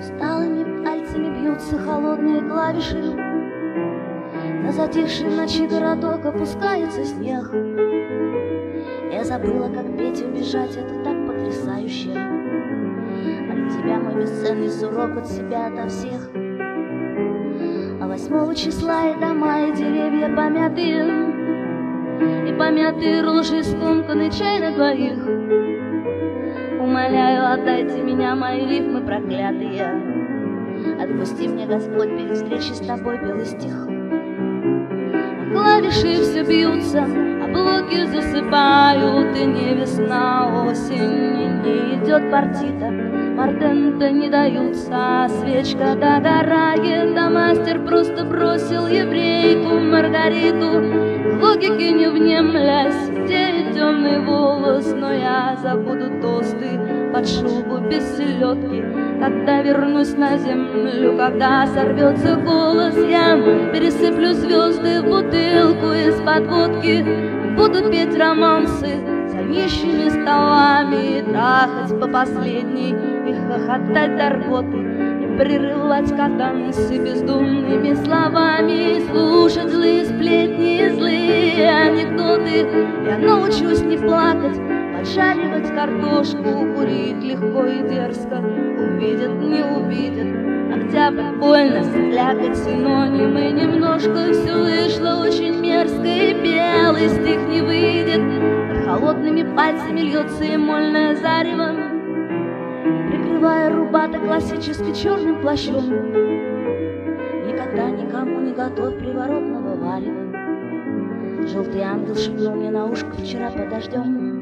Усталыми пальцами бьются холодные клавиши. На затихший в ночи городок опускается снег. Я забыла, как петь и убежать, это так потрясающе. От тебя мой бесценный сурок, от себя, ото всех. А 8 числа и дома, и деревья помятые, и помятые рожи, скомканный чай на двоих. Умоляю, отдайте меня, мои рифмы проклятые. Отпусти мне, Господь, перед встречей с тобой белый стих. А клавиши все бьются, а блоки засыпают, и не весна, осень, и не идет партита. Мартенты не даются, а свечка догорает, да мастер просто бросил еврейку Маргариту. Логике не внемля, сидеет темный волос, но я забуду тосты под шубу без селедки. Когда вернусь на землю, когда сорвется голос, я пересыплю звезды в бутылку из-под водки. Буду петь романсы за нищими столами, и трахать по последней, и хохотать до рвоты, и прерывать катанцы бездумными словами, и слушать злые сплетни и злые анекдоты. Я научусь не плакать, поджаривать картошку, курить легко и дерзко. Увидят, не увидят, октябрь больно, слякоть, синонимы немножко. Все вышло очень мерзко, и белый стих не выйдет. Под холодными пальцами льется эмольное зарево, прикрывая рубато классически черным плащом. Никогда никому не готовь приворотного варева. Желтый ангел шепнул мне на ушко вчера под дождем.